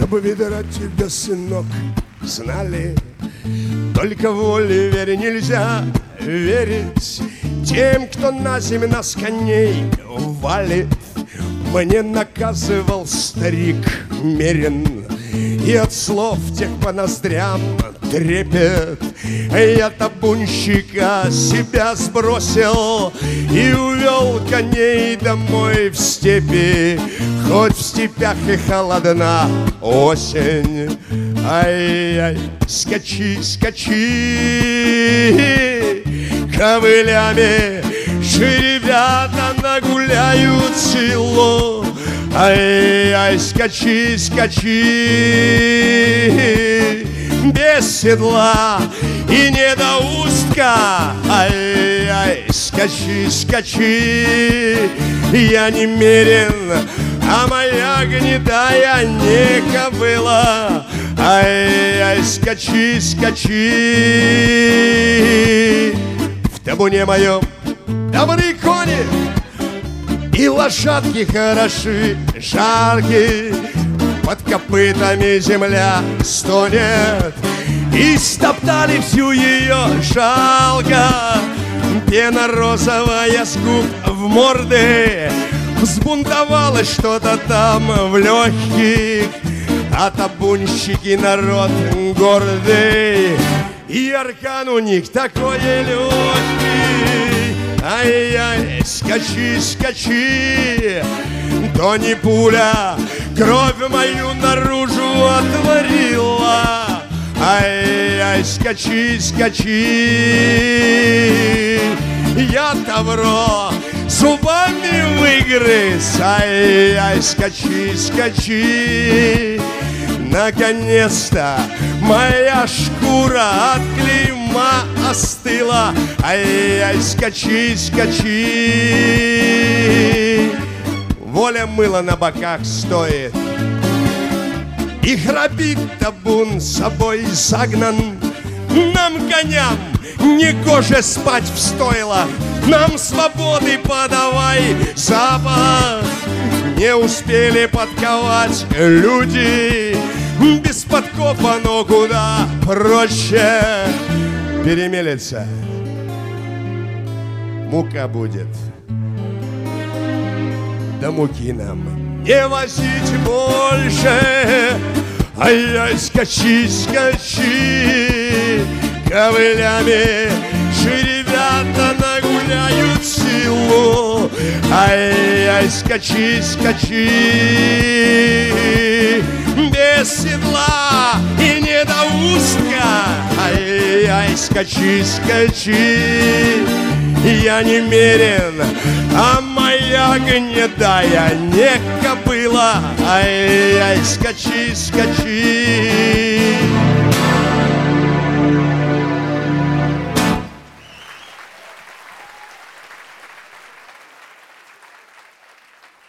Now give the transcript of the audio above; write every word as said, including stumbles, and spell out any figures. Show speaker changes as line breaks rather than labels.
Чтобы видать тебя, сынок, знали, только воле вере нельзя верить тем, кто на землю нас коней валит. Мне наказывал старик мерен, и от слов тех по ноздрям трепет. Я табунщика себя сбросил и увел коней домой в степи. Хоть в степях и холодна осень. Ай-яй, скачи, скачи ковылями, жеребята нагуляют село. Ай-яй, скачи, скачи без седла и недоустка. Ай-яй, скачи, скачи, я не мерен, а моя гнедая не кобыла. Ай-яй, скачи, скачи в табуне моем добрые кони и лошадки хороши, жарки. Под копытами земля стонет, и стоптали всю ее жалко. Пена розовая с губ в морды, взбунтовалось что-то там в легких. А табунщики народ гордый, и аркан у них такой легкий. Ай-яй, скачи, скачи, то не пуля кровь мою наружу отворила. Ай-яй, скачи, скачи, я тавро зубами выгрыз. Ай-яй, скачи, скачи, наконец-то моя шкура от клейма остыла. Ай-яй, скачи, скачи, воля мыла на боках стоит, и храпит табун собой загнан. Нам, коням, не гоже спать в стойлах, нам свободы подавай запах. Не успели подковать люди, без подкопа, но куда проще перемелется. Мука будет, да муки нам не возить больше. Ай-яй, скачи, скачи ковылями, жеребята нагуляют силу. Ай-яй, скачи, скачи без седла и недоустка. Ай-яй, скачи, скачи, я не мерен, а моя гнедая не кобыла. Ай-яй, скачи, скачи.